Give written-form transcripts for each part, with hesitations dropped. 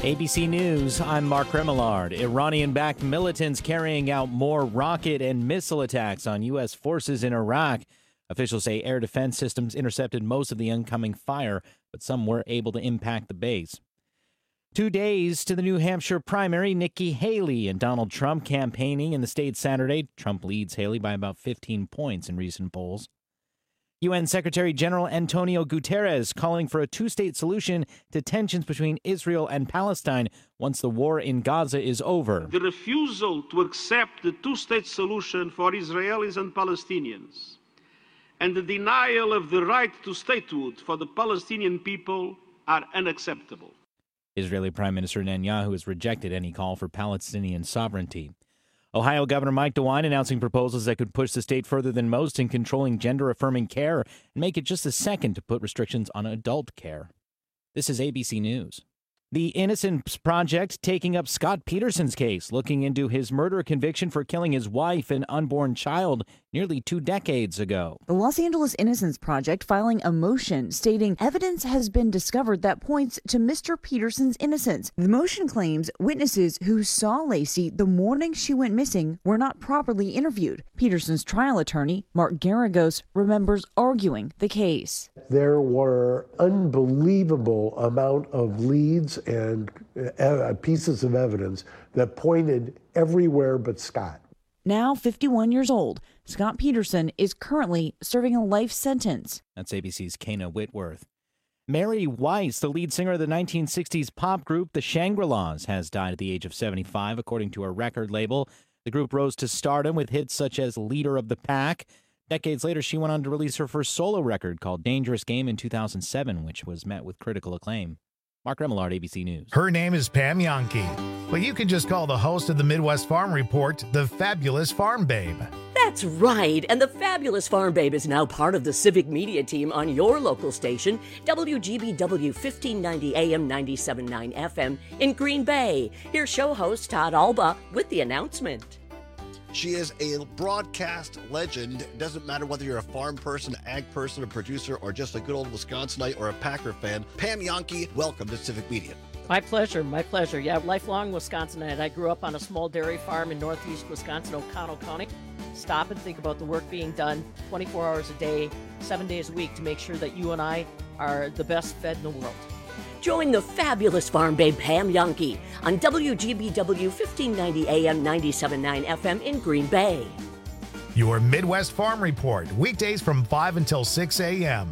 ABC News, I'm Mark Remillard. Iranian-backed militants carrying out more rocket and missile attacks on U.S. forces in Iraq. Officials say air defense systems intercepted most of the incoming fire, but some were able to impact the base. 2 days to the New Hampshire primary, Nikki Haley and Donald Trump campaigning in the state Saturday. Trump leads Haley by about 15 points in recent polls. UN Secretary General Antonio Guterres calling for a two-state solution to tensions between Israel and Palestine once the war in Gaza is over. The refusal to accept the two-state solution for Israelis and Palestinians and the denial of the right to statehood for the Palestinian people are unacceptable. Israeli Prime Minister Netanyahu has rejected any call for Palestinian sovereignty. Ohio Governor Mike DeWine announcing proposals that could push the state further than most in controlling gender-affirming care and make it just the second to put restrictions on adult care. This is ABC News. The Innocence Project taking up Scott Peterson's case, looking into his murder conviction for killing his wife and unborn child nearly 2 decades ago. The Los Angeles Innocence Project filing a motion stating evidence has been discovered that points to Mr. Peterson's innocence. The motion claims witnesses who saw Lacey the morning she went missing were not properly interviewed. Peterson's trial attorney, Mark Garagos, remembers arguing the case. There were unbelievable amount of leads and pieces of evidence that pointed everywhere but Scott. Now 51 years old, Scott Peterson is currently serving a life sentence. That's ABC's Kana Whitworth. Mary Weiss, the lead singer of the 1960s pop group The Shangri-Las, has died at the age of 75, according to her record label. The group rose to stardom with hits such as Leader of the Pack. Decades later, she went on to release her first solo record called Dangerous Game in 2007, which was met with critical acclaim. Mark Remillard, ABC News. Her name is Pam Yonke, but you can just call the host of the Midwest Farm Report the Fabulous Farm Babe. That's right, and the Fabulous Farm Babe is now part of the civic media team on your local station, WGBW 1590 AM 97.9 FM in Green Bay. Here's show host Todd Alba with the announcement. She is a broadcast legend. It doesn't matter whether you're a farm person, ag person, a producer, or just a good old Wisconsinite or a Packer fan. Pam Yonke, welcome to Civic Media. My pleasure, my pleasure. Yeah, lifelong Wisconsinite. I grew up on a small dairy farm in northeast Wisconsin, O'Connell County. Stop and think about the work being done 24 hours a day, 7 days a week to make sure that you and I are the best fed in the world. Join the Fabulous Farm Babe Pam Yonke on WGBW 1590 AM 97.9 FM in Green Bay. Your Midwest Farm Report, weekdays from 5 until 6 a.m.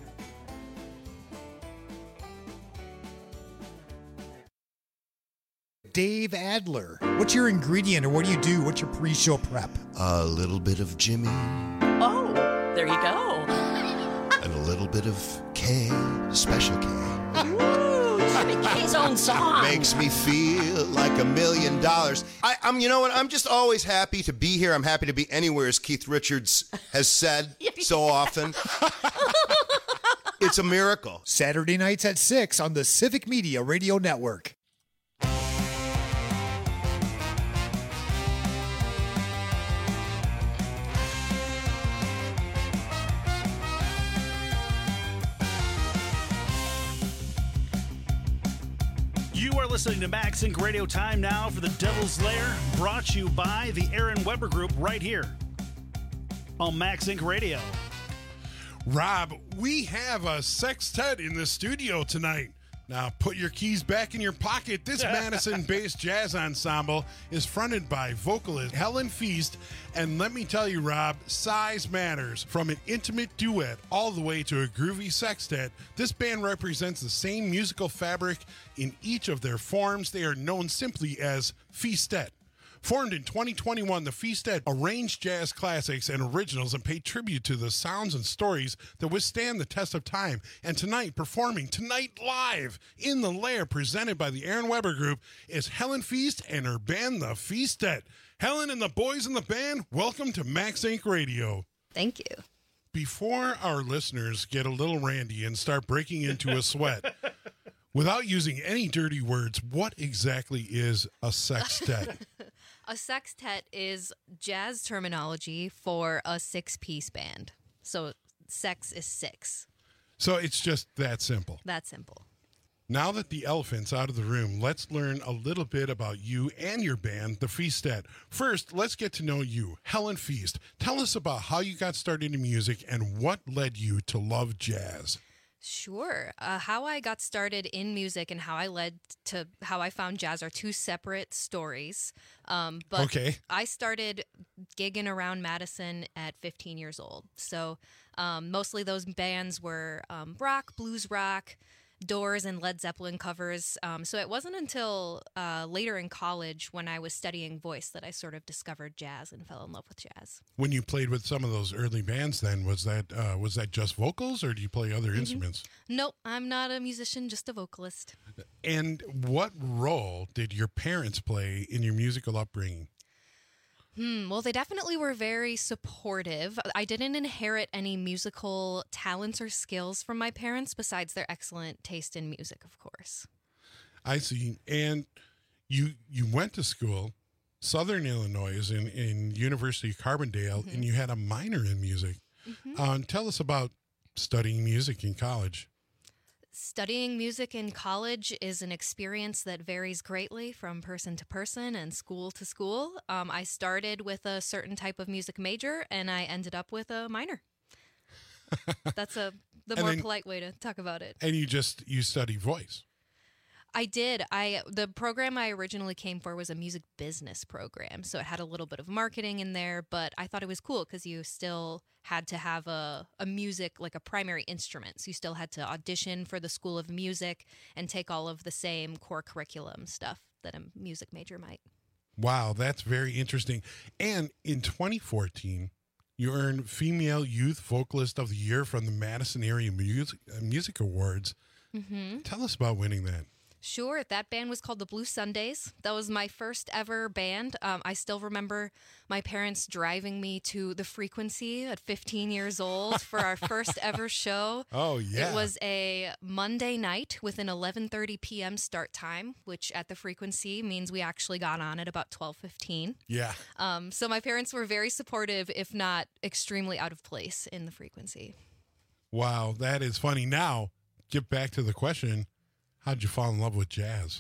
Dave Adler, what's your ingredient or what do you do? What's your pre-show prep? A little bit of Jimmy. Oh, there you go. And a little bit of K, Special K. Ooh, Jimmy K's own song. Makes me feel like $1 million. I'm, you know what? I'm just always happy to be here. I'm happy to be anywhere, as Keith Richards has said so often. It's a miracle. Saturday nights at 6 on the Civic Media Radio Network. You are listening to MaxInc Radio. Time now for the Devil's Lair, brought to you by the Aaron Weber Group right here on MaxInc Radio. Rob, we have a sextet in the studio tonight. Now, put your keys back in your pocket. This Madison-based jazz ensemble is fronted by vocalist Helen Feast. And let me tell you, Rob, size matters. From an intimate duet all the way to a groovy sextet, this band represents the same musical fabric in each of their forms. They are known simply as Feastet. Formed in 2021, the Feastet arranged jazz classics and originals and paid tribute to the sounds and stories that withstand the test of time. And tonight, performing live in the Lair, presented by the Aaron Weber Group, is Helen Feast and her band, the Feastet. Helen and the boys in the band, welcome to MaxInc Radio. Thank you. Before our listeners get a little randy and start breaking into a sweat, without using any dirty words, what exactly is a sextet? A sextet is jazz terminology for a six-piece band. So sex is six. So it's just that simple. That simple. Now that the elephant's out of the room, let's learn a little bit about you and your band, the Feastet. First, let's get to know you. Helen Feast, tell us about how you got started in music and what led you to love jazz. Sure. How I got started in music and how I found jazz are two separate stories. But okay. I started gigging around Madison at 15 years old. So mostly those bands were rock, blues rock, Doors and Led Zeppelin covers. So it wasn't until later in college when I was studying voice that I sort of discovered jazz and fell in love with jazz. When you played with some of those early bands then, was that just vocals or do you play other instruments? Nope, I'm not a musician, just a vocalist. And what role did your parents play in your musical upbringing? Well, they definitely were very supportive. I didn't inherit any musical talents or skills from my parents besides their excellent taste in music, of course. I see. And you went to school, Southern Illinois, in University of Carbondale, and you had a minor in music. Tell us about studying music in college. Studying music in college is an experience that varies greatly from person to person and school to school. I started with a certain type of music major, and I ended up with a minor. That's the more polite way to talk about it. And you study voice. I did. The program I originally came for was a music business program, so it had a little bit of marketing in there, but I thought it was cool because you still had to have a music, like a primary instrument. So you still had to audition for the School of Music and take all of the same core curriculum stuff that a music major might. Wow, that's very interesting. And in 2014, you earned Female Youth Vocalist of the Year from the Madison Area Music Awards. Tell us about winning that. Sure. That band was called the Blue Sundays. That was my first ever band. I still remember my parents driving me to the Frequency at 15 years old for our first ever show. Oh, yeah. It was a Monday night with an 11:30 p.m. start time, which at the Frequency means we actually got on at about 12:15. Yeah. So my parents were very supportive, if not extremely out of place in the Frequency. Wow, that is funny. Now, get back to the question. How'd you fall in love with jazz?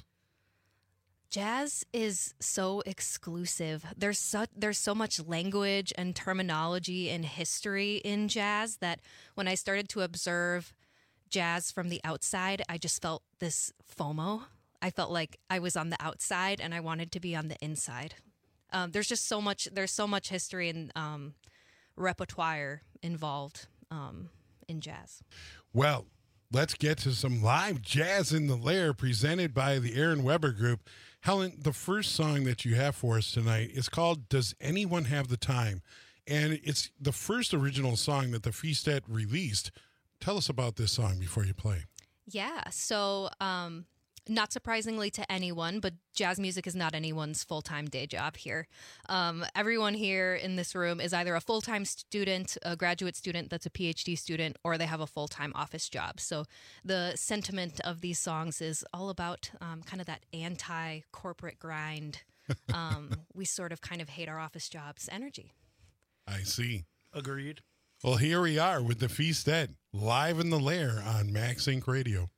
Jazz is so exclusive. There's so much language and terminology and history in jazz that when I started to observe jazz from the outside, I just felt this FOMO. I felt like I was on the outside and I wanted to be on the inside. There's so much history and repertoire involved in jazz. Well, let's get to some live Jazz in the Lair presented by the Aaron Weber Group. Helen, the first song that you have for us tonight is called Does Anyone Have the Time? And it's the first original song that the Feastet released. Tell us about this song before you play. Yeah, so not surprisingly to anyone, but jazz music is not anyone's full-time day job here. Everyone here in this room is either a full-time student, a graduate student that's a PhD student, or they have a full-time office job. So the sentiment of these songs is all about kind of that anti-corporate grind. We sort of kind of hate our office jobs energy. I see. Agreed. Well, here we are with the Feastet, live in the Lair on Max Inc. Radio.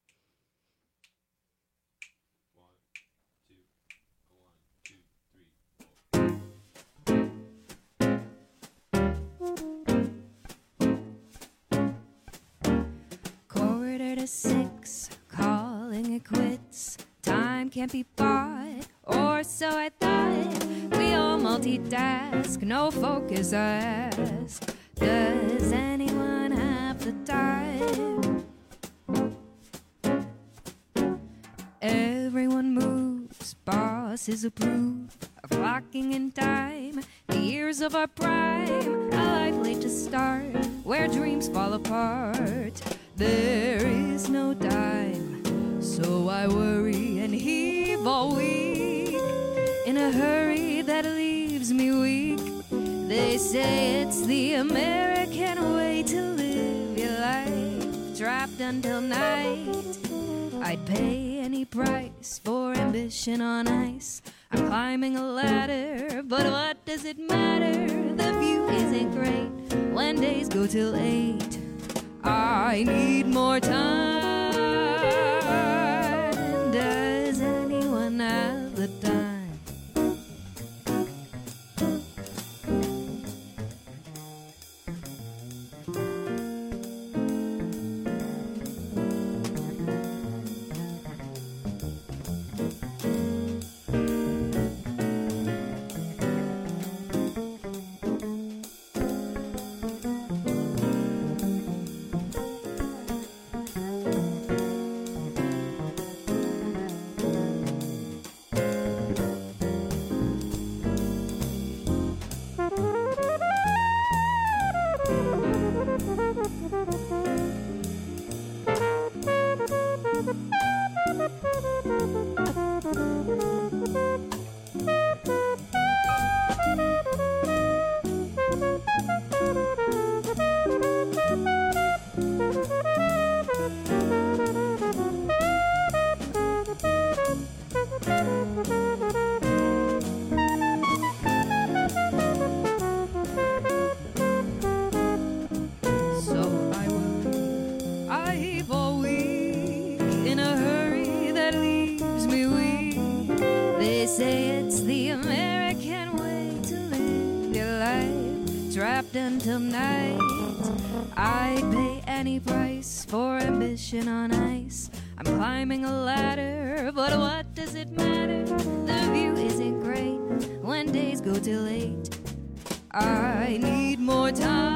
Quarter to 6, calling it quits. Time can't be bought, or so I thought. We all multitask, no focus ask. Does anyone have the time? Everyone moves, bosses approve of clocking in time. The years of our prime, a life late to start, where dreams fall apart. There is no time, so I worry and heave all week in a hurry that leaves me weak. They say it's the American way to live your life, trapped until night. I'd pay any price for ambition on ice. I'm climbing a ladder, but what does it matter? The view isn't great when days go till 8. I need more time. random night. I'd pay any price for ambition on ice. I'm climbing a ladder, but what does it matter? The view isn't great when days go too late. I need more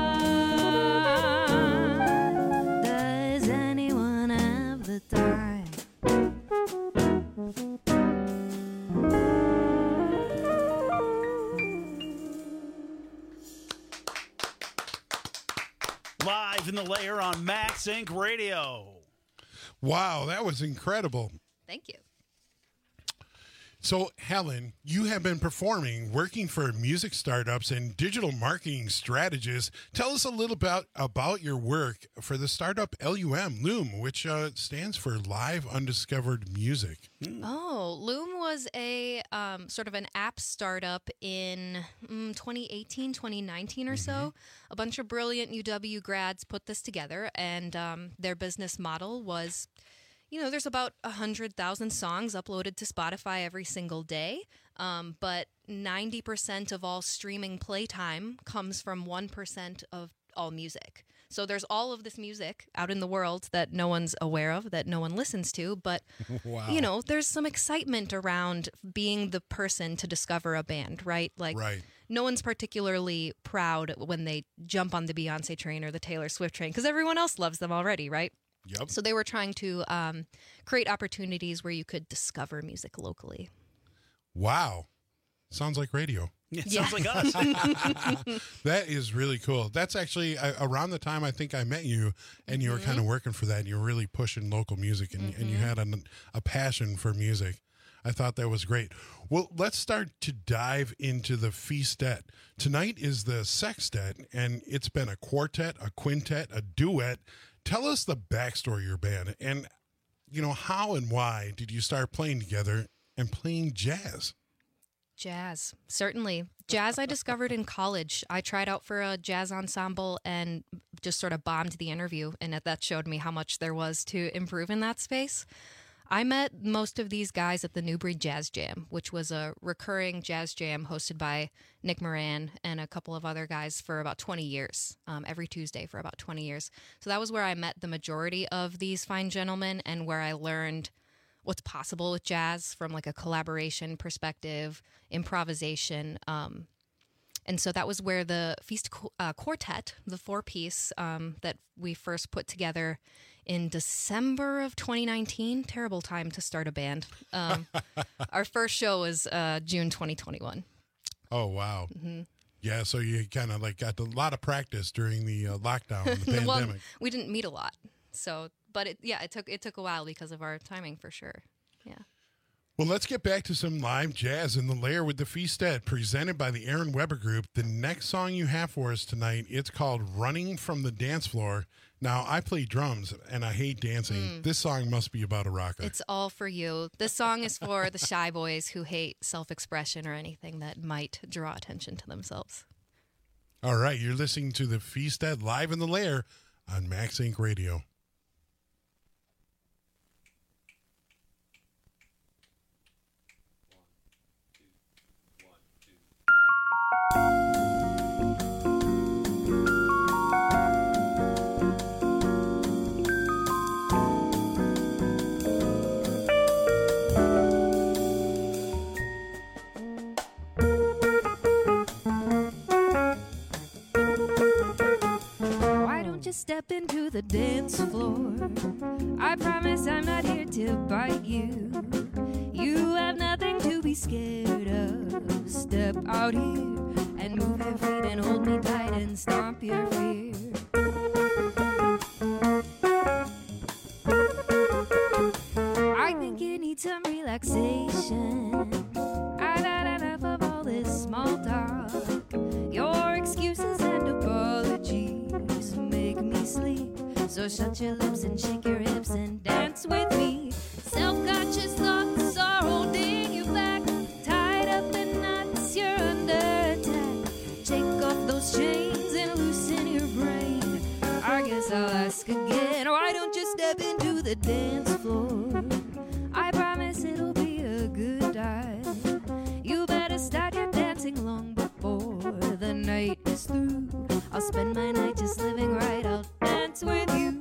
time. Does anyone have the time? Live in the Lair on Max Inc. Radio. Wow, that was incredible. Thank you. So, Helen, you have been performing, working for music startups and digital marketing strategists. Tell us a little about your work for the startup Loom, which stands for Live Undiscovered Music. Oh, Loom was a sort of an app startup in 2018, 2019 or so. A bunch of brilliant UW grads put this together, and their business model was, there's about 100,000 songs uploaded to Spotify every single day, but 90% of all streaming playtime comes from 1% of all music. So there's all of this music out in the world that no one's aware of, that no one listens to, but, Wow. There's some excitement around being the person to discover a band, right? Like, Right. No one's particularly proud when they jump on the Beyonce train or the Taylor Swift train because everyone else loves them already, right? Yep. So they were trying to create opportunities where you could discover music locally. Wow. Sounds like radio. Yeah, sounds like us. That is really cool. That's actually around the time I think I met you, and you were kind of working for that, and you were really pushing local music, and you had a passion for music. I thought that was great. Well, let's start to dive into the feastet. Tonight is the sextet, and it's been a quartet, a quintet, a duet. Tell us the backstory of your band, and how and why did you start playing together and playing jazz? Jazz, certainly. Jazz I discovered in college. I tried out for a jazz ensemble and just sort of bombed the interview, and that showed me how much there was to improve in that space. I met most of these guys at the Newbury Jazz Jam, which was a recurring jazz jam hosted by Nick Moran and a couple of other guys for about 20 years, every Tuesday for about 20 years. So that was where I met the majority of these fine gentlemen and where I learned what's possible with jazz from like a collaboration perspective, improvisation. And so that was where the Feast Quartet, the four-piece that we first put together in December of 2019, terrible time to start a band. Our first show was June 2021. Oh, wow. Mm-hmm. Yeah, so you kind of got a lot of practice during the lockdown, the pandemic. Well, we didn't meet a lot. So, but it took a while because of our timing for sure. Yeah. Well, let's get back to some live jazz in the Lair with the Feastet, presented by the Aaron Weber Group. The next song you have for us tonight, it's called Running from the Dance Floor. Now, I play drums, and I hate dancing. This song must be about a rocker. It's all for you. This song is for the shy boys who hate self-expression or anything that might draw attention to themselves. All right, you're listening to the Feastet live in the Lair on Max Inc. Radio. Step into the dance floor. I promise I'm not here to bite you. You have nothing to be scared of. Step out here and move your feet and hold me tight and stomp your fear. I think you need some relaxation. I've had enough of all this small talk. Your excuses and apologies make me sleep. So shut your lips and shake your hips and dance with me. Self-conscious thoughts are holding you back. Tied up in knots, you're under attack. Take off those chains and loosen your brain. I guess I'll ask again, why don't you step into the dance floor? I promise it'll be a good time. You better start your dancing long before the night is through. I'll I'll spend my night just living right. I'll dance with you.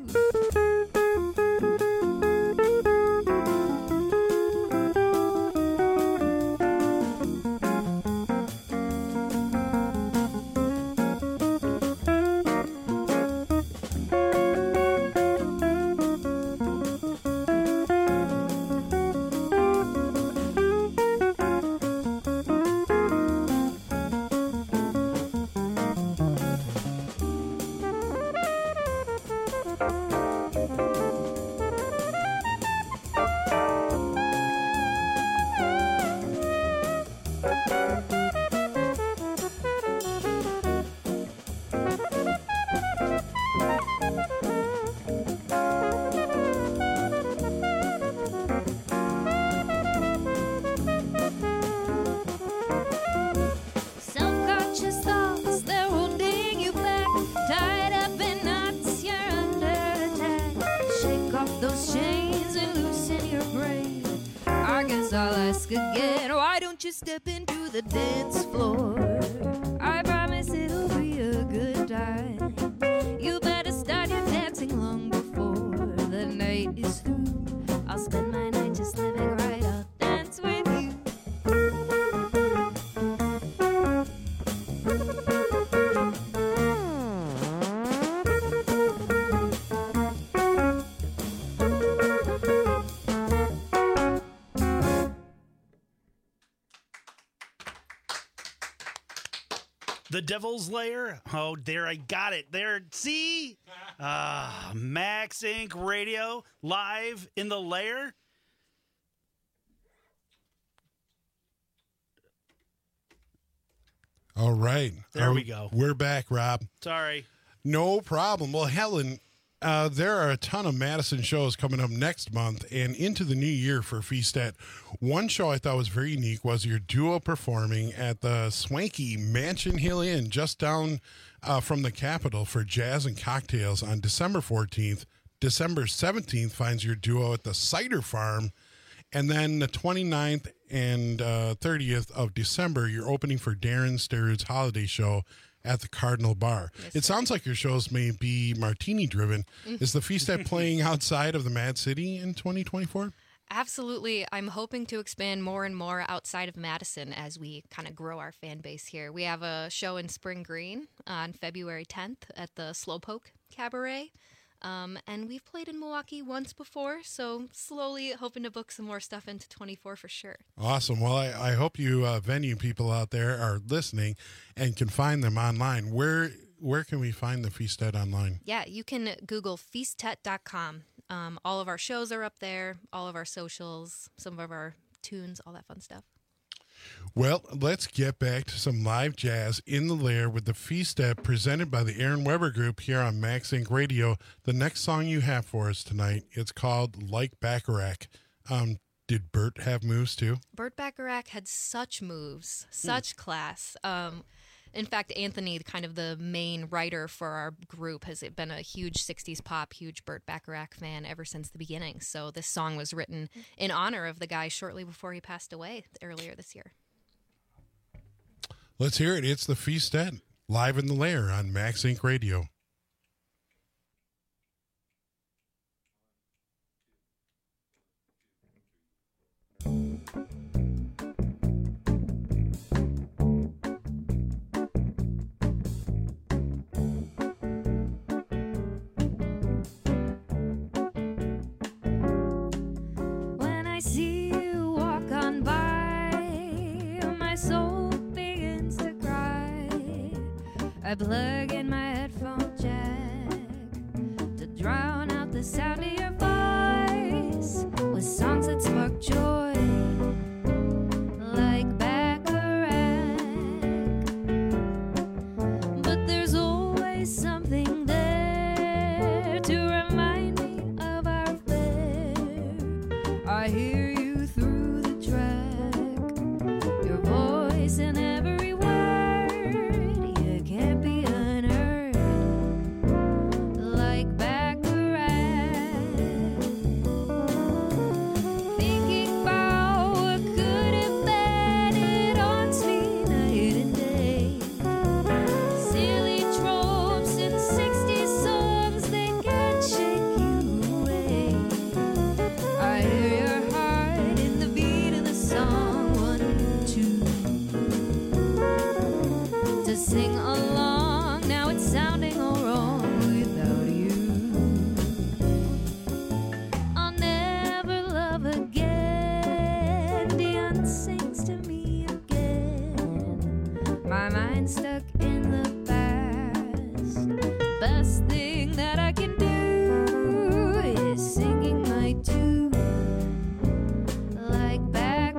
Self-conscious thoughts, they're holding you back. Tied up in knots, you're under attack. Shake off those chains and loosen your brain. I guess I'll ask again, why don't you step into the dance floor? I promise it'll be a good time. You better start your dancing long before the night is through. I'll spend my night just living right. I'll dance with you. The Devil's Lair. Oh, there, I got it. There, see? Max Inc. Radio, live in the lair. All right. There we go. We're back, Rob. Sorry. No problem. Well, Helen, there are a ton of Madison shows coming up next month and into the new year for Feastet. One show I thought was very unique was your duo performing at the swanky Mansion Hill Inn just down from the Capitol for Jazz and Cocktails on December 14th. December 17th finds your duo at the Cider Farm. And then the 29th and 30th of December, you're opening for Darren Sturrid's holiday show at the Cardinal Bar. Yes, it sounds like your shows may be martini-driven. Is the Feastet playing outside of the Mad City in 2024? Absolutely. I'm hoping to expand more and more outside of Madison as we kind of grow our fan base here. We have a show in Spring Green on February 10th at the Slowpoke Cabaret. And we've played in Milwaukee once before, so slowly hoping to book some more stuff into 24 for sure. Awesome. Well, I hope you venue people out there are listening and can find them online. Where can we find the Feastet online? Yeah, you can Google feastet.com. All of our shows are up there, all of our socials, some of our tunes, all that fun stuff. Well, let's get back to some live jazz in the lair with the Feastet presented by the Aaron Weber Group here on Max Inc. Radio. The next song you have for us tonight, it's called Like Bacharach. Did Burt have moves too? Burt Bacharach had such moves, such class. In fact, Anthony, kind of the main writer for our group, has been a huge 60s pop, huge Burt Bacharach fan ever since the beginning. So this song was written in honor of the guy shortly before he passed away earlier this year. Let's hear it. It's the Feastet, live in the lair on Max Inc. Radio. When I see you walk on by, my soul begins to cry. I plug in my headphone jack to drown out the sound of your voice with songs that spark joy, like Bacharach. But there's always something there to remind me of our affair. I hear you through the track, your voice in every word. You can't be unheard like Bacharach. best thing that I can do is singing my tune like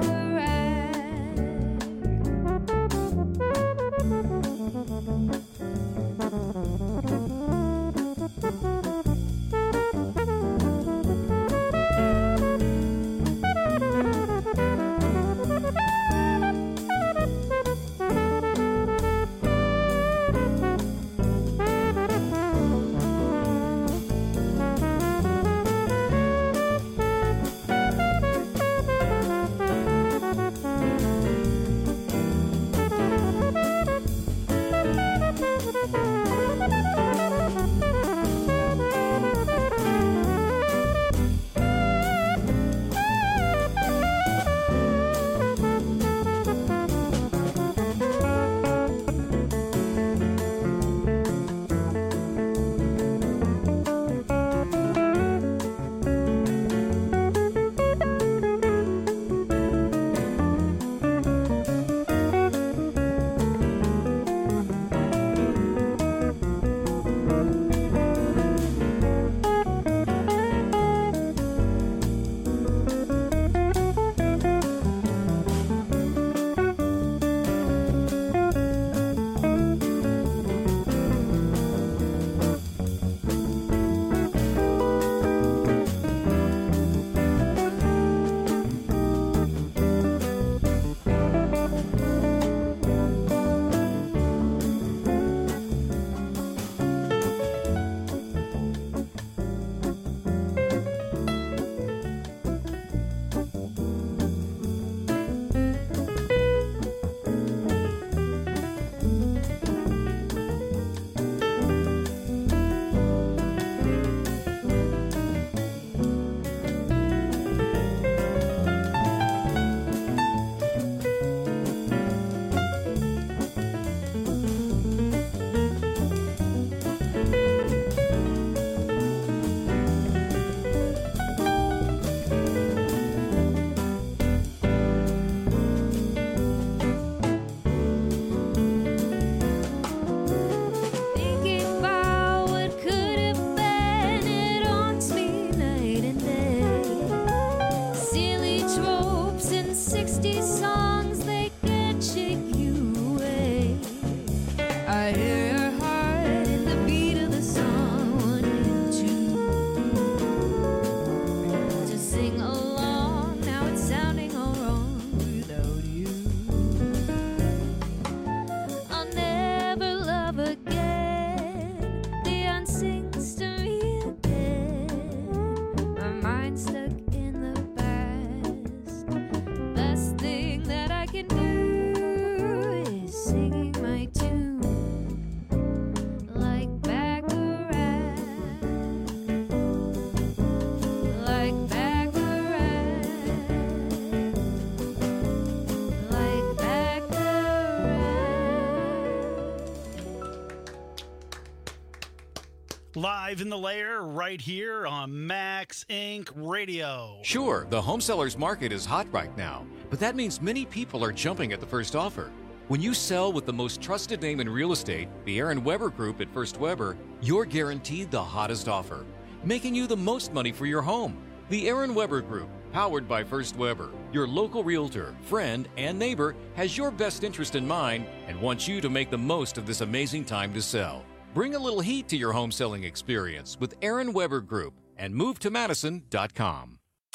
Live in the Lair right here on Max Inc. Radio. Sure, the home sellers market is hot right now, but that means many people are jumping at the first offer. When you sell with the most trusted name in real estate, the Aaron Weber Group at First Weber, you're guaranteed the hottest offer, making you the most money for your home. The Aaron Weber Group, powered by First Weber, your local realtor, friend, and neighbor, has your best interest in mind and wants you to make the most of this amazing time to sell. Bring a little heat to your home selling experience with Aaron Weber Group and MoveToMadison.com.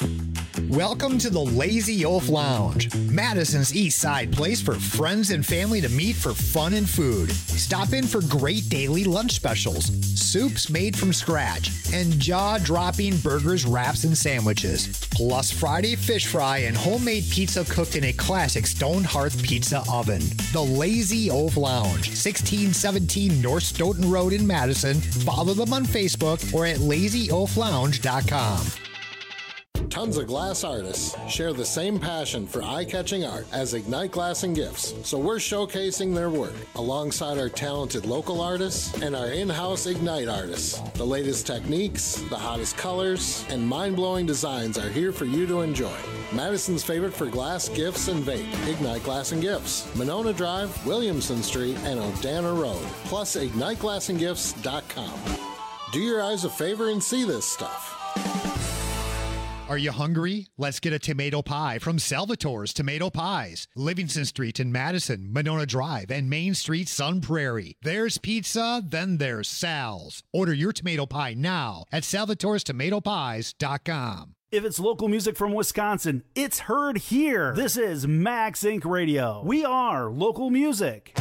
Welcome to the Lazy Oaf Lounge, Madison's East Side place for friends and family to meet for fun and food. Stop in for great daily lunch specials, soups made from scratch, and jaw-dropping burgers, wraps, and sandwiches. Plus Friday fish fry and homemade pizza cooked in a classic stone hearth pizza oven. The Lazy Oaf Lounge, 1617 North Stoughton Road in Madison. Follow them on Facebook or at LazyOafLounge.com. Tons of glass artists share the same passion for eye-catching art as Ignite Glass and Gifts, so we're showcasing their work alongside our talented local artists and our in-house Ignite artists. The latest techniques, the hottest colors, and mind-blowing designs are here for you to enjoy. Madison's favorite for glass, gifts, and vape, Ignite Glass and Gifts, Monona Drive, Williamson Street, and Odana Road, plus IgniteGlassandGifts.com. Do your eyes a favor and see this stuff. Are you hungry? Let's get a tomato pie from Salvatore's Tomato Pies. Livingston Street in Madison, Monona Drive, and Main Street, Sun Prairie. There's pizza, then there's Sal's. Order your tomato pie now at salvatorestomatopies.com. If it's local music from Wisconsin, it's heard here. This is Max Inc. Radio. We are local music.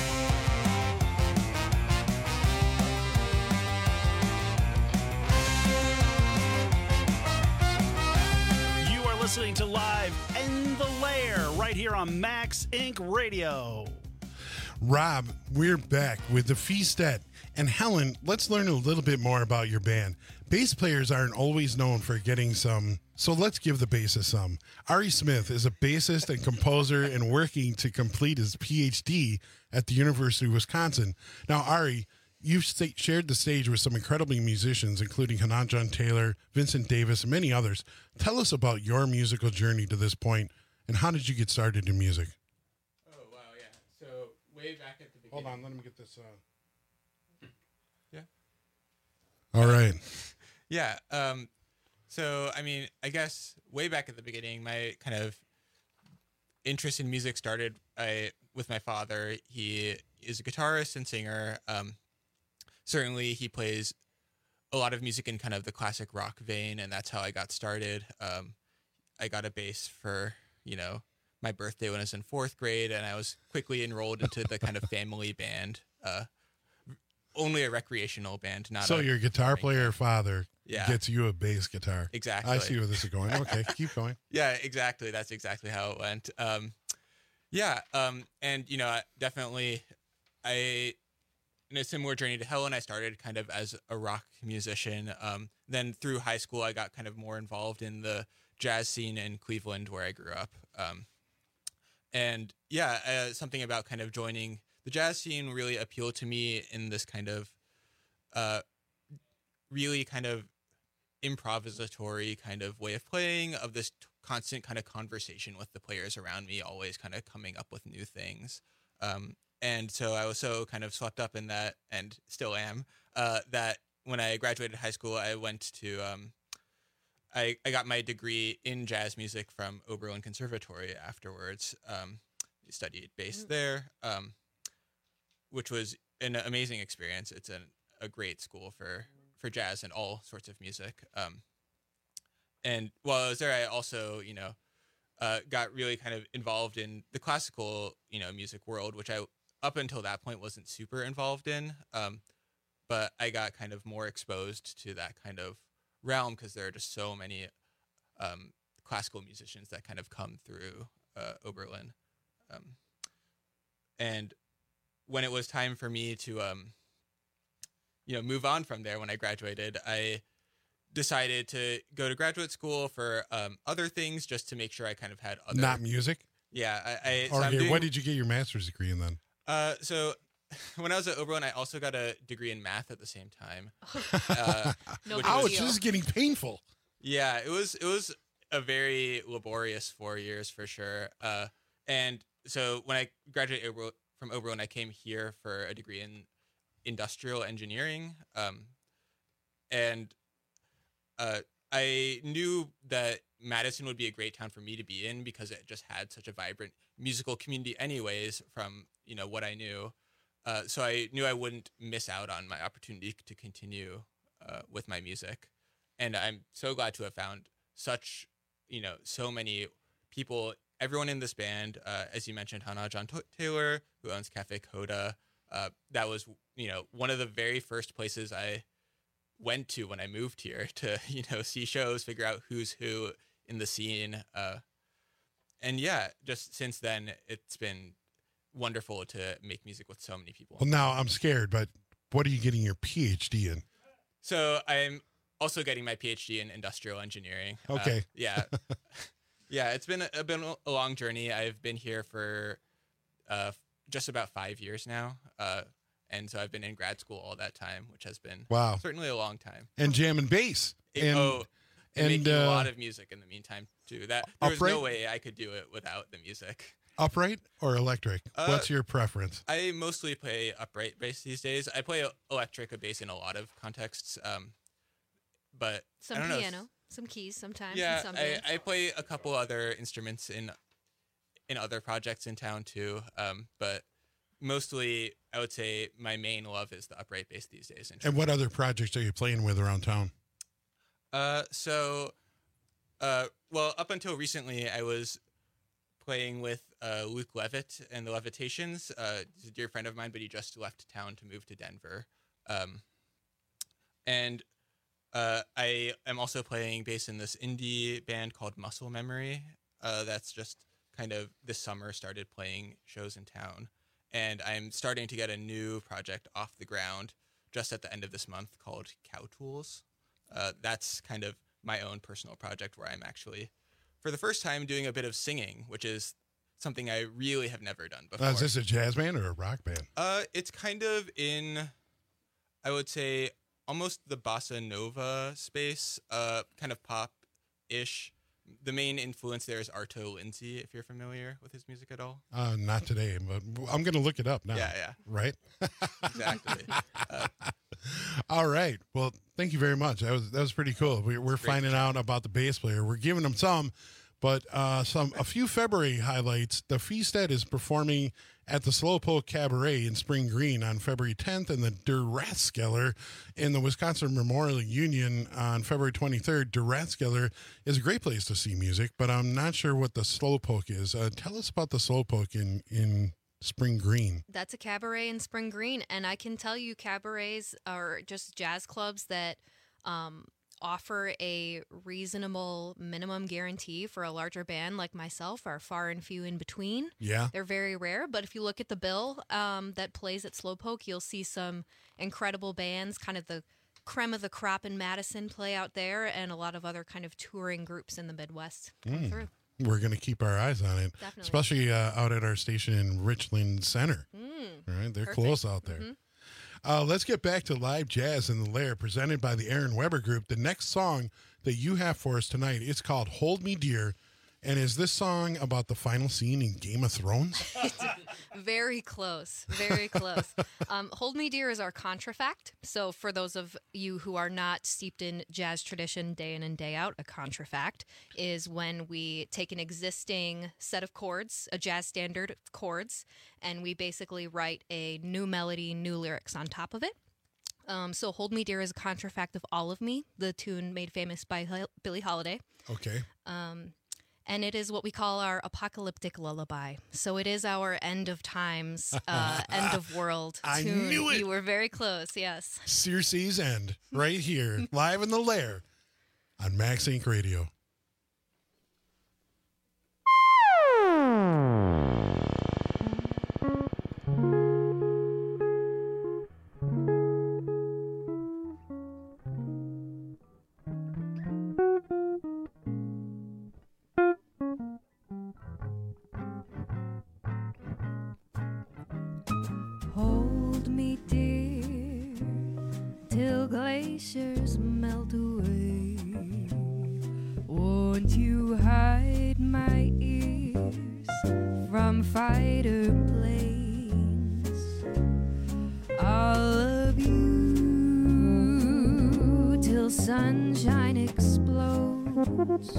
Listening to Live in the Lair right here on Max Inc. Radio. Rob, we're back with the Feastet. And Helen, let's learn a little bit more about your band. Bass players aren't always known for getting some, so let's give the bassist some. Ari Smith is a bassist and composer and working to complete his PhD at the University of Wisconsin. Now, Ari, you've shared the stage with some incredible musicians, including Hanan John Taylor, Vincent Davis, and many others. Tell us about your musical journey to this point, and how did you get started in music? Oh, wow, yeah. So, way back at the beginning. Hold on, let me get this. Yeah. All right. Yeah. So, I mean, I guess way back at the beginning, my kind of interest in music started with my father. He is a guitarist and singer. Certainly, he plays a lot of music in kind of the classic rock vein, and that's how I got started. I got a bass for, my birthday when I was in 4th grade, and I was quickly enrolled into the kind of family band, only a recreational band, not So your guitar player father gets you a bass guitar. Exactly. I see where this is going. Okay, keep going. Yeah, exactly. That's exactly how it went. And, definitely in a similar journey to Helen, I started kind of as a rock musician. Then through high school, I got kind of more involved in the jazz scene in Cleveland, where I grew up. Something about kind of joining the jazz scene really appealed to me in this kind of really kind of improvisatory kind of way of playing, of this constant kind of conversation with the players around me, always kind of coming up with new things. And so I was so kind of swept up in that, and still am, that when I graduated high school, I went to, I got my degree in jazz music from Oberlin Conservatory afterwards. Studied bass there, which was an amazing experience. It's a great school for jazz and all sorts of music. And while I was there, I also, got really kind of involved in the classical, music world, which I, up until that point, wasn't super involved in. But I got kind of more exposed to that kind of realm because there are just so many classical musicians that kind of come through Oberlin. And when it was time for me to, move on from there when I graduated, I decided to go to graduate school for other things just to make sure I kind of had other... Not music? Yeah. What did you get your master's degree in then? So when I was at Oberlin, I also got a degree in math at the same time. Ouch, this is getting painful. Yeah, it was a very laborious 4 years for sure. And so when I graduated from Oberlin, I came here for a degree in industrial engineering. I knew that Madison would be a great town for me to be in because it just had such a vibrant musical community anyways from, what I knew. So I knew I wouldn't miss out on my opportunity to continue with my music. And I'm so glad to have found such, so many people, everyone in this band, as you mentioned, Hanan John Taylor, who owns Cafe Coda. That was, one of the very first places I went to when I moved here to, see shows, figure out who's who in the scene. And yeah, just since then, it's been wonderful to make music with so many people. Well, now I'm scared, but what are you getting your PhD in? So I'm also getting my PhD in industrial engineering. Okay. Yeah. Yeah, it's been a long journey. I've been here for just about 5 years now. And so I've been in grad school all that time, which has been certainly a long time. And jam and bass. And making a lot of music in the meantime, too. There was upright? no way I could do it without the music. Upright or electric? What's your preference? I mostly play upright bass these days. I play electric bass in a lot of contexts, but some I don't piano, know. some keys sometimes. Yeah, in some bands. I play a couple other instruments in other projects in town too, but mostly I would say my main love is the upright bass these days. And what other projects are you playing with around town? Well, up until recently, I was playing with Luke Levitt and the Levitations. He's a dear friend of mine, but he just left town to move to Denver. And I am also playing bass in this indie band called Muscle Memory. That's just kind of this summer started playing shows in town. And I'm starting to get a new project off the ground just at the end of this month called Cow Tools. That's kind of my own personal project where I'm actually, for the first time, doing a bit of singing, which is something I really have never done before. Is this a jazz band or a rock band? It's kind of in, I would say, almost the bossa nova space, kind of pop-ish. The main influence there is Arto Lindsay, if you're familiar with his music at all. Not today, but I'm going to look it up now. Yeah. Right? Exactly. All right. Well, thank you very much. That was pretty cool. We're finding out about the bass player. We're giving him some, but a few February highlights. The Feasted is performing at the Slowpoke Cabaret in Spring Green on February 10th, and the Der Rathskeller in the Wisconsin Memorial Union on February 23rd. Der Rathskeller is a great place to see music, but I'm not sure what the Slowpoke is. Tell us about the Slowpoke in Spring Green. That's a cabaret in Spring Green, and I can tell you cabarets are just jazz clubs that offer a reasonable minimum guarantee for a larger band like myself are far and few in between. Yeah. They're very rare, but if you look at the bill that plays at Slowpoke, you'll see some incredible bands, kind of the creme of the crop in Madison play out there, and a lot of other kind of touring groups in the Midwest come through. We're going to keep our eyes on it, Definitely. especially out at our station in Richland Center. All right, they're Perfect. close out there. Let's get back to live jazz in the Lair, presented by the Aaron Weber Group. The next song that you have for us tonight is called "Hold Me Dear," and is this song about the final scene in Game of Thrones? Very close. Very close. Hold Me Dear is our contrafact. So for those of you who are not steeped in jazz tradition day in and day out, a contrafact is when we take an existing set of chords, a jazz standard of chords, and we basically write a new melody, new lyrics on top of it. So Hold Me Dear is a contrafact of All of Me, the tune made famous by Billie Holiday. Okay. And it is what we call our apocalyptic lullaby. So it is our end of times, end of world I tune. knew it. You were very close, yes. Circe's End, right here, live in the Lair on Max Inc. Radio. Hold me, dear, till glaciers melt away. Won't you hide my ears from fighter planes? I'll love you till sunshine explodes.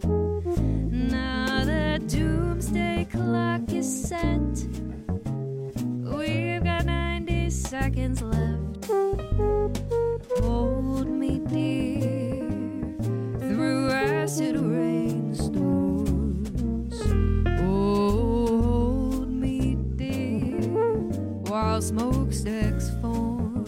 Now the doomsday clock is set. We've got 90 seconds left. Hold me, dear, through acid rainstorms. Oh, hold me, dear, while smokestacks form.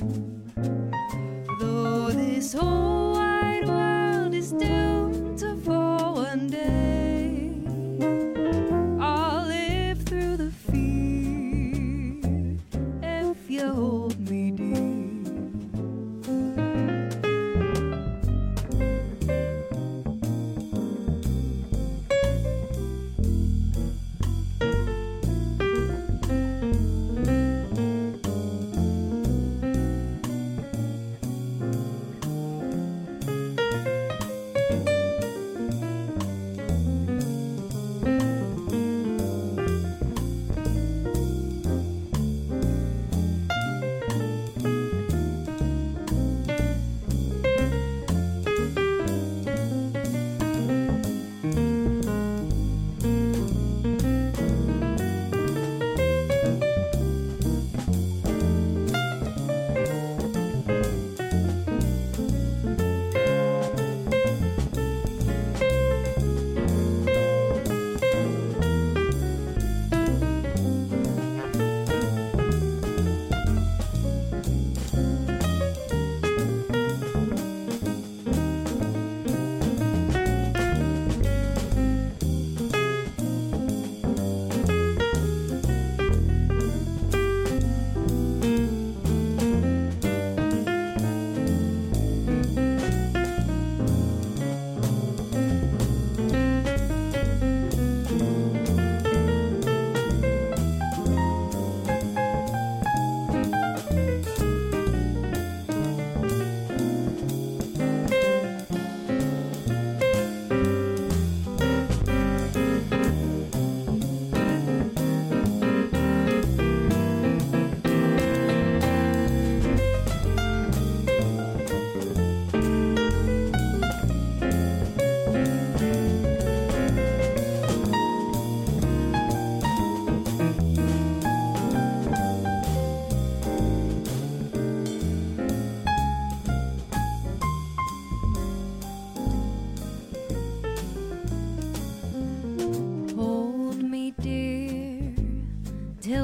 Though this whole wide world is doomed to fall one day, I'll live through the fear if you hold me, dear.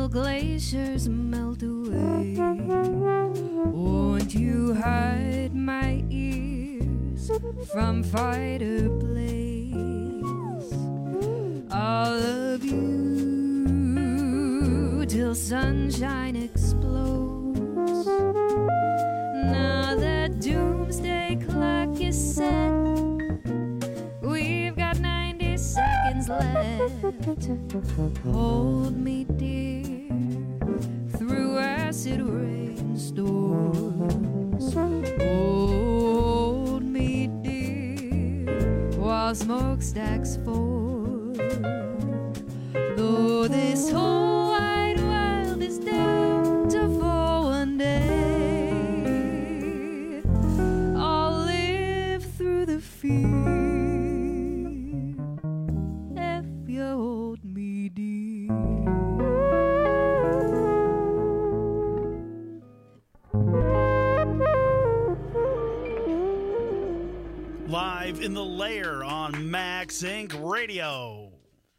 till glaciers melt away. Won't you hide my ears from fighter blaze? I'll love you till sunshine explodes. Now the doomsday clock is set. We've got 90 seconds left. Hold me, dear, through acid rainstorms. Hold me, dear, while smokestacks form. Though this whole wide world is doomed to fall one day, I'll live through the fear if you hold me dear. Live in the Lair on Max Inc. Radio.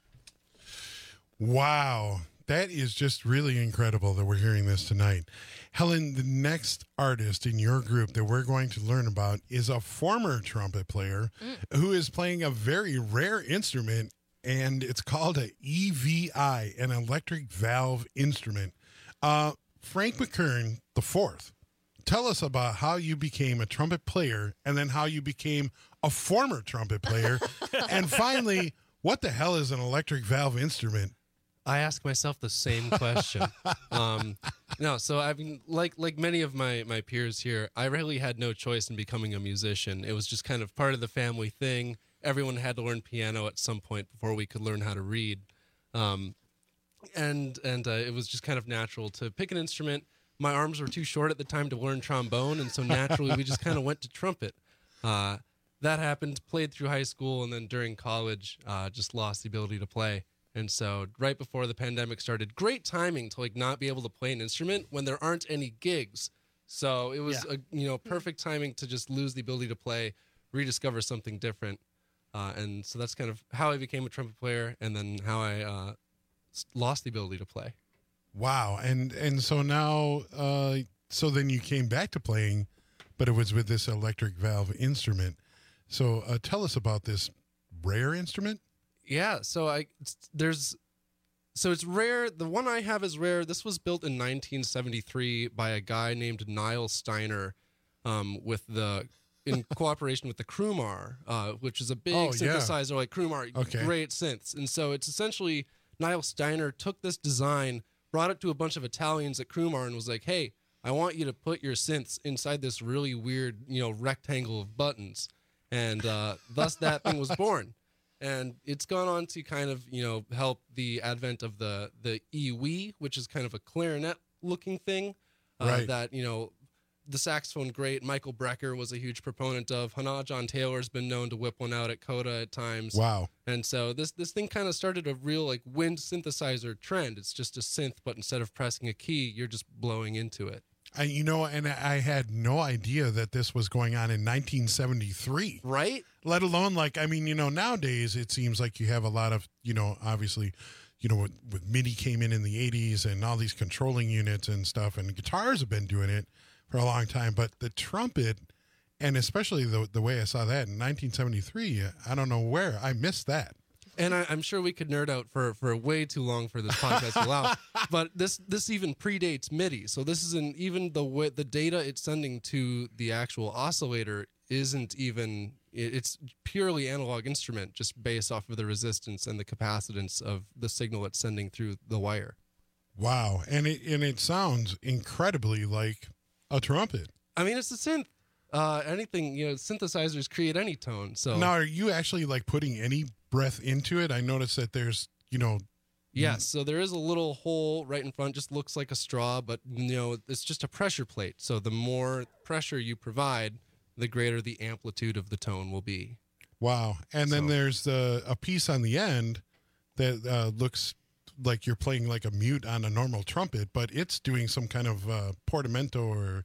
Wow. That is just really incredible that we're hearing this tonight. Helen, the next artist in your group that we're going to learn about is a former trumpet player who is playing a very rare instrument, and it's called a EVI, an electric valve instrument. Frank McKern IV, tell us about how you became a trumpet player and then how you became a former trumpet player. And finally, what the hell is an electric valve instrument? I ask myself the same question. No, so I mean, like many of my peers here, I really had no choice in becoming a musician. It was just kind of part of the family thing. Everyone had to learn piano at some point before we could learn how to read, and it was just kind of natural to pick an instrument. My arms were too short at the time to learn trombone, and so naturally we just kind of went to trumpet. That happened, played through high school, and then during college, just lost the ability to play. And so right before the pandemic started, great timing to not be able to play an instrument when there aren't any gigs. So it was perfect timing to just lose the ability to play, rediscover something different. And so that's kind of how I became a trumpet player, and then how I lost the ability to play. Wow. And so now, so then you came back to playing, but it was with this electric valve instrument. So tell us about this rare instrument. Yeah, so it's rare. The one I have is rare. This was built in 1973 by a guy named Niall Steiner, in cooperation with the Krumar, which is a big synthesizer like Krumar, great synths. And so it's essentially Niall Steiner took this design, brought it to a bunch of Italians at Krumar, and was like, "Hey, I want you to put your synths inside this really weird, rectangle of buttons," and thus that thing was born. And it's gone on to kind of, help the advent of the EWI, which is kind of a clarinet-looking thing that, the saxophone great Michael Brecker was a huge proponent of. Hannah John Taylor's been known to whip one out at Coda at times. Wow. And so this thing kind of started a real, wind synthesizer trend. It's just a synth, but instead of pressing a key, you're just blowing into it. And I had no idea that this was going on in 1973. Right? Let alone, nowadays it seems like you have a lot of, obviously, with MIDI came in the 80s and all these controlling units and stuff, and guitars have been doing it for a long time. But the trumpet, and especially the way I saw that in 1973, I don't know where. I missed that. And I'm sure we could nerd out for way too long for this podcast to allow. But this even predates MIDI. So this isn't even the data it's sending to the actual oscillator isn't even, it's purely analog instrument, just based off of the resistance and the capacitance of the signal it's sending through the wire. Wow. And it sounds incredibly like a trumpet. I mean, it's a synth. Anything, synthesizers create any tone. So now, are you actually putting any breath into it? I noticed that there's, Yes, so there is a little hole right in front, just looks like a straw, but it's just a pressure plate. So the more pressure you provide, the greater the amplitude of the tone will be. Wow. And then there's a piece on the end that looks like you're playing like a mute on a normal trumpet, but it's doing some kind of portamento or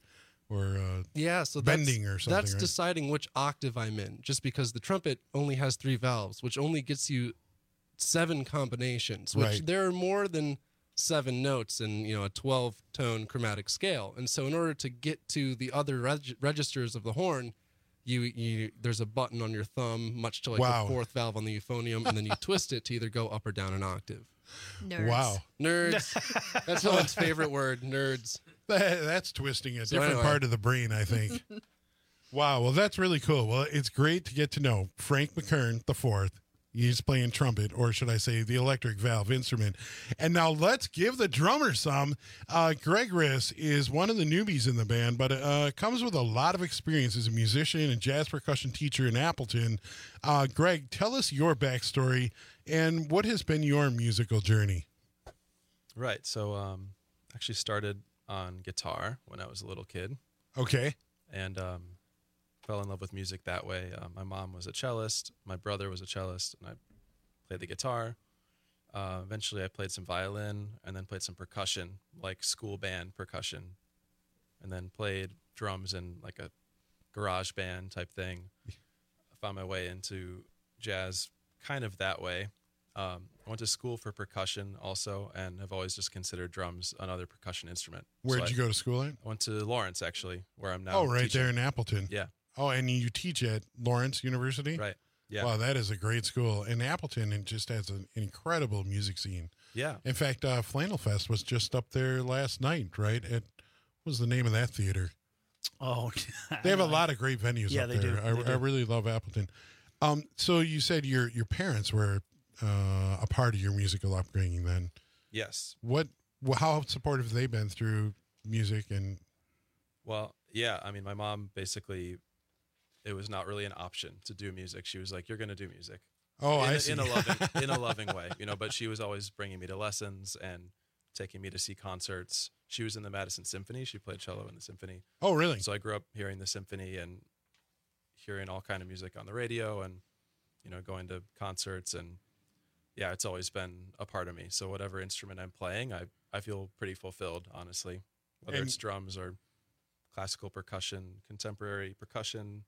bending or something. That's deciding which octave I'm in, just because the trumpet only has 3 valves, which only gets you 7 combinations, which there are more than 7 notes in, a 12-tone chromatic scale. And so in order to get to the other registers of the horn, you there's a button on your thumb, much to like Wow. the 4th valve on the euphonium, and then you twist it to either go up or down an octave. Nerds. Wow. Nerds. That's Owen's favorite word, nerds. That's twisting a So different anyway. part of the brain, I think. Wow. Well, that's really cool. Well, it's great to get to know Frank McKern the fourth. He's playing trumpet, or should I say the electric valve instrument. And now let's give the drummer some. Greg Riss is one of the newbies in the band, but comes with a lot of experience as a musician and jazz percussion teacher in Appleton. Greg, tell us your backstory and what has been your musical journey. Right. So actually started on guitar when I was a little kid. Okay. And fell in love with music that way. My mom was a cellist. My brother was a cellist, and I played the guitar. Eventually, I played some violin and then played some percussion, like school band percussion, and then played drums in like a garage band type thing. I found my way into jazz kind of that way. I went to school for percussion also, and have always just considered drums another percussion instrument. Where'd you go to school at? I went to Lawrence, actually, where I'm now. Oh, right teaching. there in Appleton. Yeah. Oh, and you teach at Lawrence University? Right. Yeah. Wow, that is a great school. And Appleton, it just has an incredible music scene. Yeah. In fact, Flannel Fest was just up there last night, right? What was the name of that theater? Oh, they have a lot of great venues Yeah, up they there. do. They I do. really love Appleton. So you said your parents were a part of your musical upbringing then. Yes. How supportive have they been through music and? Well, yeah. I mean, my mom basically, it was not really an option to do music. She was like, "You're going to do music." Oh, I see. In a loving way, But she was always bringing me to lessons and taking me to see concerts. She was in the Madison Symphony. She played cello in the symphony. Oh, really? So I grew up hearing the symphony and hearing all kind of music on the radio, and going to concerts, and yeah, it's always been a part of me. So whatever instrument I'm playing, I feel pretty fulfilled, honestly. Whether And- it's drums or classical percussion, contemporary percussion.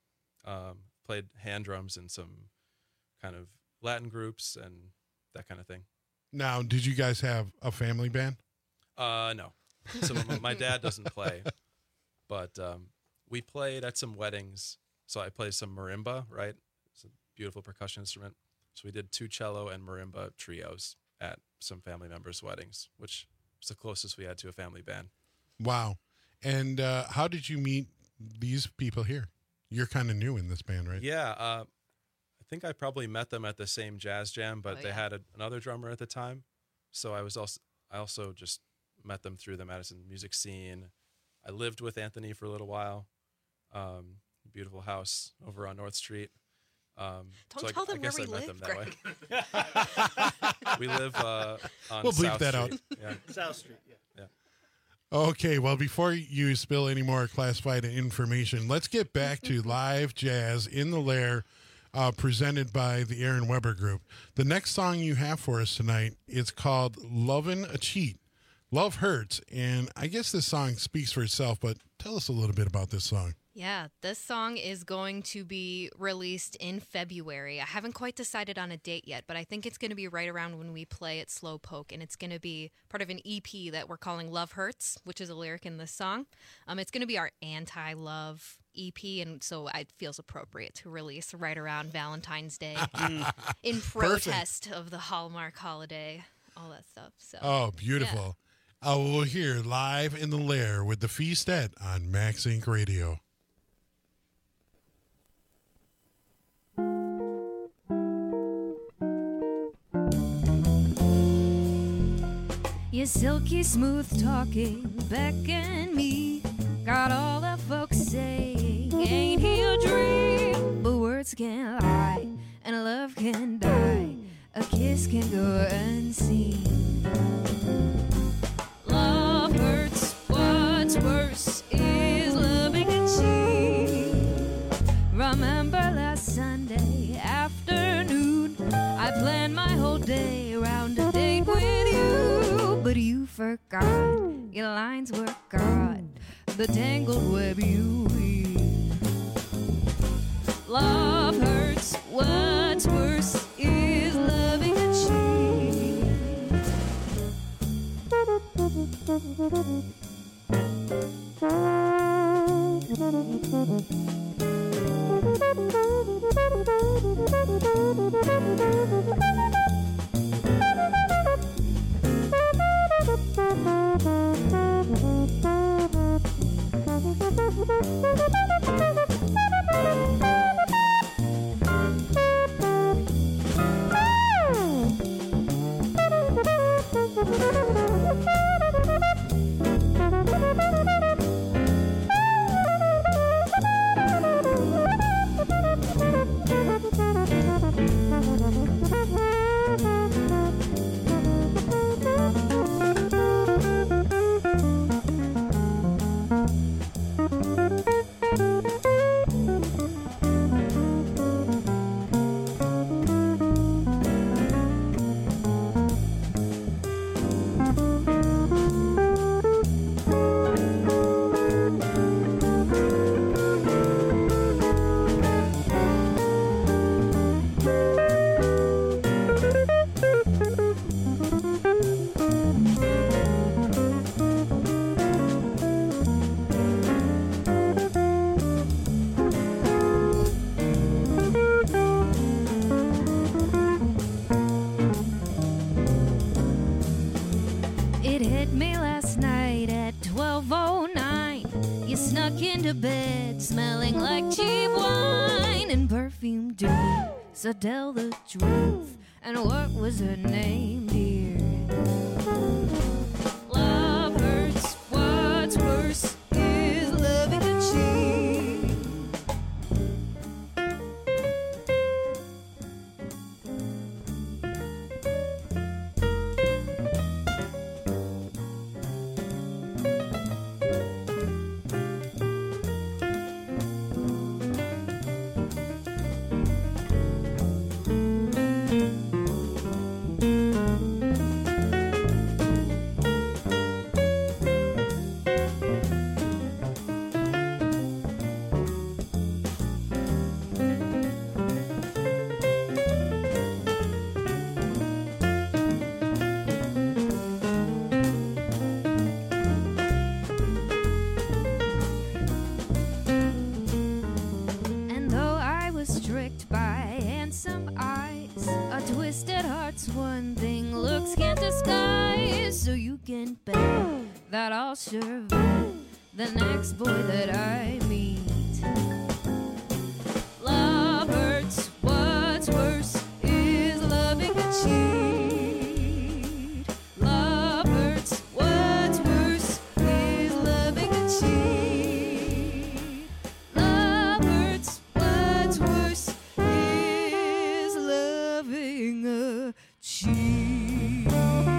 Played hand drums in some kind of Latin groups and that kind of thing. Now, did you guys have a family band? No. So my dad doesn't play, but we played at some weddings. So I played some marimba, right? It's a beautiful percussion instrument. So we did 2 cello and marimba trios at some family members' weddings, which was the closest we had to a family band. Wow. And how did you meet these people here? You're kind of new in this band, right? Yeah. I think I probably met them at the same jazz jam, but they had another drummer at the time. So I also just met them through the Madison music scene. I lived with Anthony for a little while. Beautiful house over on North Street. Don't tell them I guess where I we met live, them that way. We live on We'll bleep South that Street. out. Yeah. South Street, yeah. Okay, well, before you spill any more classified information, let's get back to live jazz in the Lair, presented by the Aaron Weber Group. The next song you have for us tonight is called "Lovin' a Cheat." Love hurts, and I guess this song speaks for itself, but tell us a little bit about this song. Yeah, this song is going to be released in February. I haven't quite decided on a date yet, but I think it's going to be right around when we play at Slowpoke, and it's going to be part of an EP that we're calling Love Hurts, which is a lyric in this song. It's going to be our anti-love EP, and so it feels appropriate to release right around Valentine's Day in protest of the Hallmark holiday, all that stuff. So, Oh, beautiful. We'll hear Live in the Lair with the Feastet on Max Inc. Radio. Your silky smooth talking beckon me. Got all the folks saying, ain't he a dream? But words can't lie, and love can die. A kiss can go unseen. Love hurts, what's worse is loving a cheat. Remember last Sunday afternoon, I planned my whole day around a date with you. But you forgot, your lines were caught, the tangled web you weave. Love hurts, what's worse is loving a cheat. It hit me last night at 12:09. You snuck into bed smelling like cheap wine and perfume, dear. So tell the truth. And what was her name, dear? Love hurts. What's worse is loving a cheat. And though I was tricked by handsome eyes, a twisted heart's one thing looks can't disguise. So you can bet that I'll survive the next boy that I meet. Love hurts. What's worse is loving a cheat. Love hurts. What's worse is loving a cheat. Love hurts. What's worse is loving a cheat.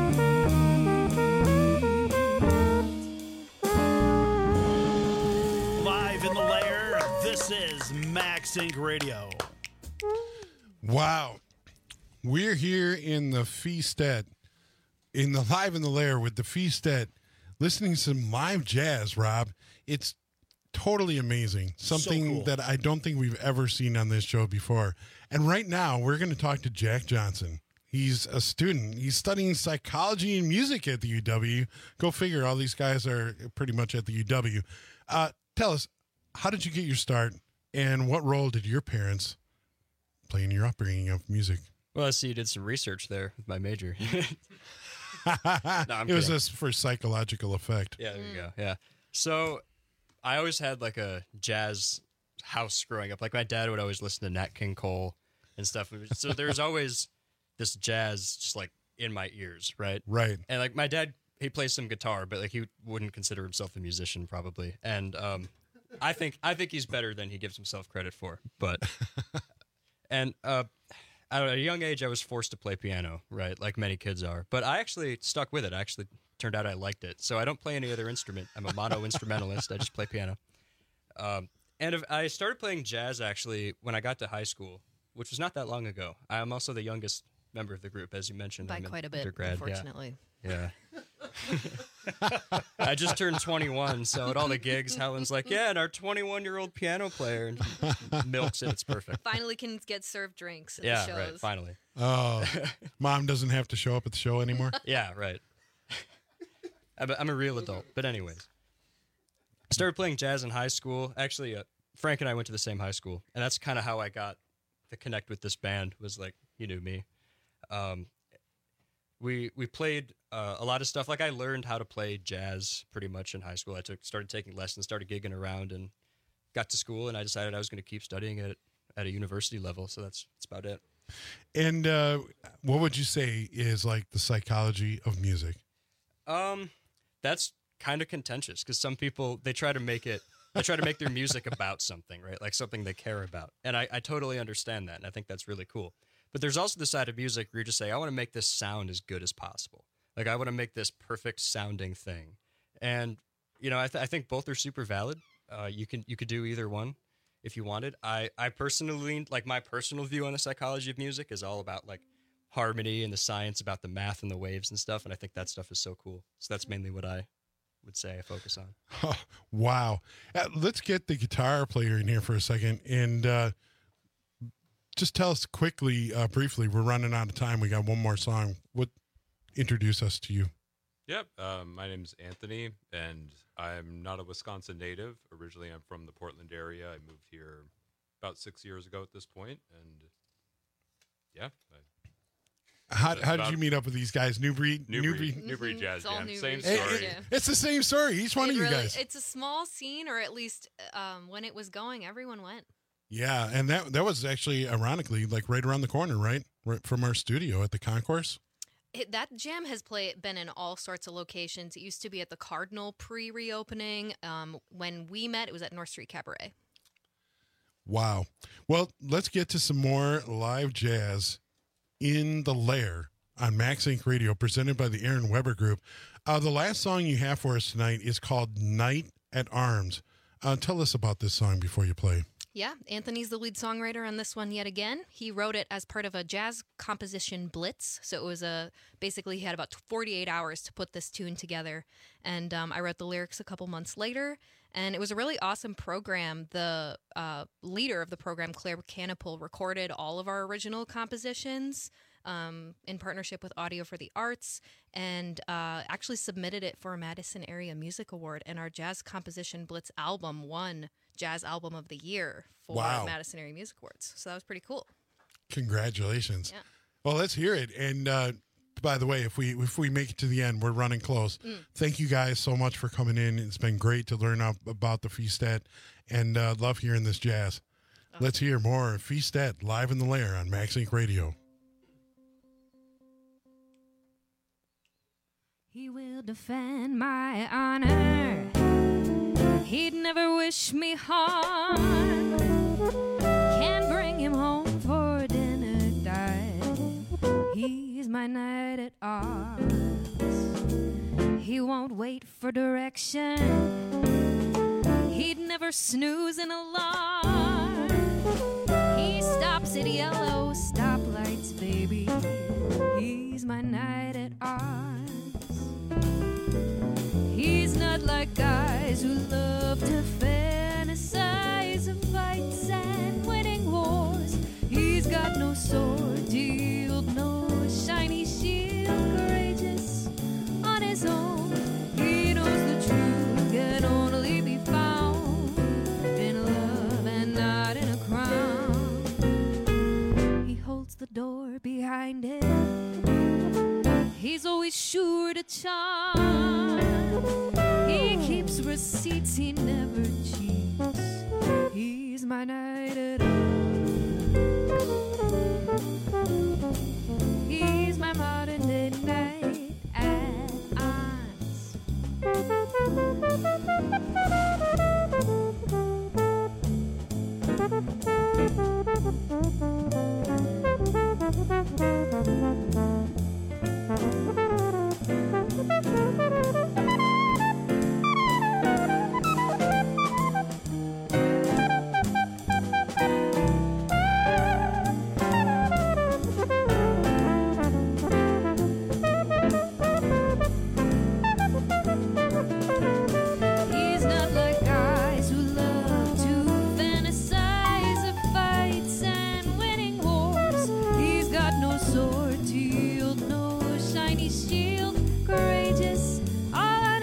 Live in the lair, this is Max Inc. Radio. Wow. We're here in the Feasted, in the Live in the Lair with the Feasted, listening to some live jazz, Rob. It's totally amazing. Something cool. that I don't think we've ever seen on this show before. And right now, we're going to talk to Jack Johnson. He's a student. He's studying psychology and music at the UW. Go figure, all these guys are pretty much at the UW. Tell us, how did you get your start, and what role did your parents play in your upbringing of music? Well, I see you did some research there with my major. No, I'm It was kidding. just for psychological effect. Yeah, there you go. Yeah. So I always had like a jazz house growing up. Like my dad would always listen to Nat King Cole and stuff. So there's always this jazz just like in my ears, right? Right. And like my dad, he plays some guitar, but like he wouldn't consider himself a musician probably. And I think he's better than he gives himself credit for. But and at a young age, I was forced to play piano, right? Like many kids are. But I actually stuck with it. I actually turned out I liked it. So I don't play any other instrument. I'm a mono instrumentalist. I just play piano. I started playing jazz actually when I got to high school, which was not that long ago. I'm also the youngest member of the group, as you mentioned. By I'm an quite a bit, undergrad. unfortunately. Yeah. I just turned 21, so at all the gigs, Helen's like, yeah, and our 21-year-old piano player, and milks it. It's perfect. Finally can get served drinks at Yeah, the shows. right, finally. Oh, mom doesn't have to show up at the show anymore? Yeah, right. I'm a real adult. But anyways, I started playing jazz in high school. Actually, Frank and I went to the same high school, and that's kind of how I got to connect with this band. Was like he knew me. We played a lot of stuff. Like I learned how to play jazz pretty much in high school. I started taking lessons, started gigging around, and got to school, and I decided I was going to keep studying it at a university level. So that's about it. And what would you say is like the psychology of music? That's kind of contentious because some people they try to make their music about something, right? Like something they care about. And I totally understand that, and I think that's really cool. But there's also the side of music where you just say, I want to make this sound as good as possible. Like I want to make this perfect sounding thing. And you know, I think both are super valid. You could do either one if you wanted. I personally, like my personal view on the psychology of music is all about like harmony and the science about the math and the waves and stuff. And I think that stuff is so cool. So that's mainly what I would say I focus on. Oh, wow. Let's get the guitar player in here for a second. And just tell us quickly, briefly, we're running out of time. We got one more song. Introduce us to you. Yep. My name's Anthony, and I'm not a Wisconsin native. Originally, I'm from the Portland area. I moved here about 6 years ago at this point, and yeah. How did you meet up with these guys? New Breed Jazz all Jam. New Same Breed. story. Yeah. It's the same story. Each one of you guys. It's a small scene, or at least when it was going, everyone went. Yeah, and that was actually, ironically, like right around the corner, right from our studio at the Concourse. That jam has been in all sorts of locations. It used to be at the Cardinal pre-reopening. When we met, it was at North Street Cabaret. Wow. Well, let's get to some more live jazz in the Lair on Max Inc. Radio, presented by the Aaron Weber Group. The last song you have for us tonight is called Night at Arms. Tell us about this song before you play. Yeah, Anthony's the lead songwriter on this one yet again. He wrote it as part of a jazz composition blitz. So it was basically he had about 48 hours to put this tune together. And I wrote the lyrics a couple months later. And it was a really awesome program. The leader of the program, Claire Canapel, recorded all of our original compositions in partnership with Audio for the Arts, and actually submitted it for a Madison Area Music Award. And our Jazz Composition Blitz album won Jazz Album of the Year for Madison Area Music Awards. So that was pretty cool. Congratulations. Yeah. Well, let's hear it. And by the way, if we make it to the end, we're running close. Thank you guys so much for coming in. It's been great to learn about the Feastet, and love hearing this jazz. Awesome. Let's hear more Feastet live in the Lair on Max Inc. Radio. He will defend my honor. He'd never wish me harm. Can't bring him home for dinner, died. He's my knight at arms. He won't wait for direction. He'd never snooze an alarm. He stops at yellow stoplights, baby. He's my knight at arms. He's not like guys who love to fantasize of fights and winning wars. He's got no sword to yield, no shiny shield, courageous on his own. He knows the truth can only be found in love and not in a crown. He holds the door behind him. He's always sure to charm. He keeps receipts, he never cheats. He's my knight at arms. He's my modern day knight at arms. He's not like guys who love to fantasize of fights and winning wars. He's got no sword to yield, no shiny shield, courageous all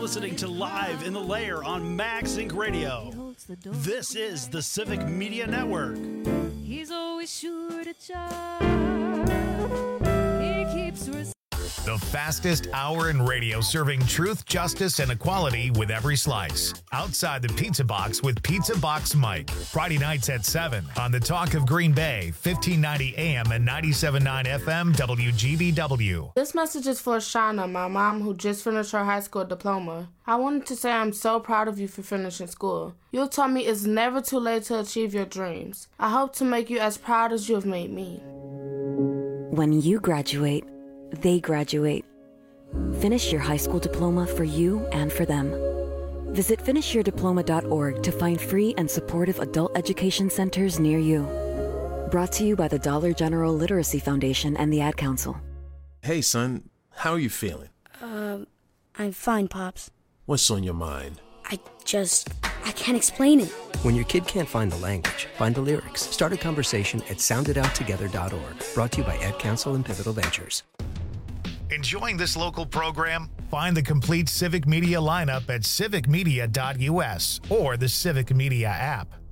listening to Live in the Lair on Max Inc. Radio. This is the Civic Media Network. He's always sure to charge. He keeps The fastest hour in radio, serving truth, justice, and equality with every slice. Outside the Pizza Box with Pizza Box Mike. Friday nights at 7 on the Talk of Green Bay, 1590 AM and 97.9 FM WGBW. This message is for Shauna, my mom, who just finished her high school diploma. I wanted to say I'm so proud of you for finishing school. You taught me it's never too late to achieve your dreams. I hope to make you as proud as you have made me. When you graduate, they graduate. Finish your high school diploma for you and for them. Visit finishyourdiploma.org to find free and supportive adult education centers near you. Brought to you by the Dollar General Literacy Foundation and the Ad Council. Hey, son, how are you feeling? I'm fine, Pops. What's on your mind? I can't explain it. When your kid can't find the language, find the lyrics. Start a conversation at sounditouttogether.org. Brought to you by Ad Council and Pivotal Ventures. Enjoying this local program? Find the complete Civic Media lineup at civicmedia.us or the Civic Media app.